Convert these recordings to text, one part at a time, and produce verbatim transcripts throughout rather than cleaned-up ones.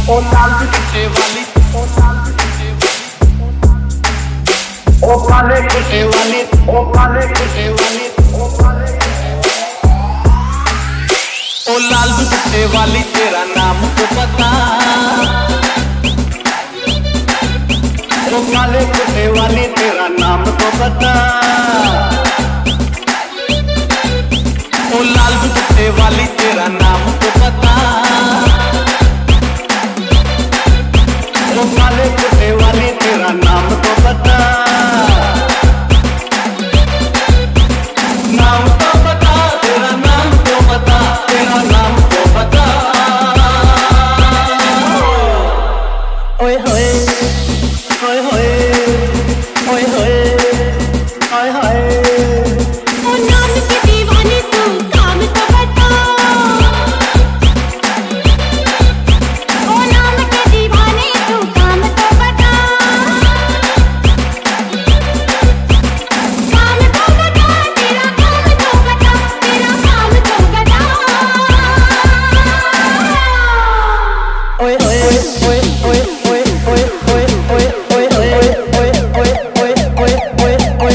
ओ लाल दुपट्टे वाली, ओ लाल दुपट्टे वाली, ओ काले कुर्ते वाली, ओ काले कुर्ते वाली, ओ काले ओ लाल दुपट्टे वाली तेरा नाम तो पता, ओ काले कुर्ते वाली तेरा नाम तो पता, ओ लाल दुपट्टे वाली तेरा नाम तो पता, ओ काले कुर्ते वाली तेरा नाम तो पता, नाम तो पता तेरा नाम तो पता, तेरा नाम तो पता। ओए होए ओए होए ओए होए ओए होए ओ नाम की दीवानी तू काम तो बता, ओ नाम के दीवाने तू काम तो बता, काम तो बता तेरा काम तो बता, तेरा काम तो बता। ओए होए ओए ओए ओए ओए ओए ओए ओए ओए ओए ओए ओए ओए ओए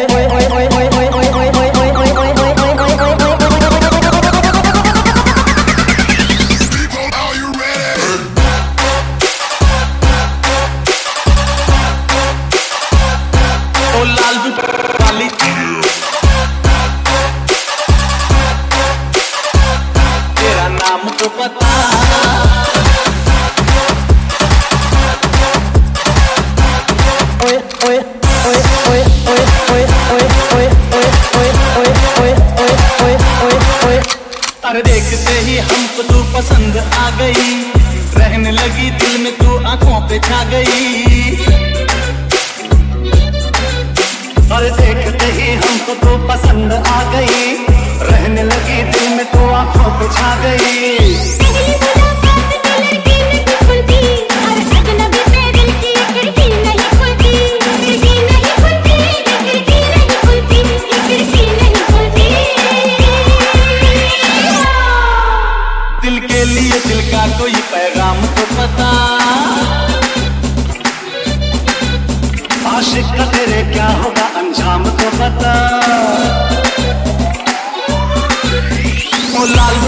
ओ लाल दुपट्टे वाली तेरा नाम तो पता, ओए ओए ओए ओए ओए ओए ओए ओए ओए ओए ओए ओए ओए ओए ओए अरे देखते ही हमको तू पसंद आ गई, रहने लगी दिल में तू आंखों पे छा गई, अरे देखते ही हमको तू पसंद आ गई, रहने लगी दिल में तू आंखों पे छा गई। पहली मुलाकात में लड़की नहीं खुलती, और अजनबी से दिल की खिड़की नहीं खुलती, खिड़की नहीं खुलती, खिड़की नहीं खुलती, खिड़की नहीं खुलती। दिल के लिए दिल का कोई पैगाम तो पता, आशिक का तेरे क्या होगा अंजाम तो पता, ओ लाल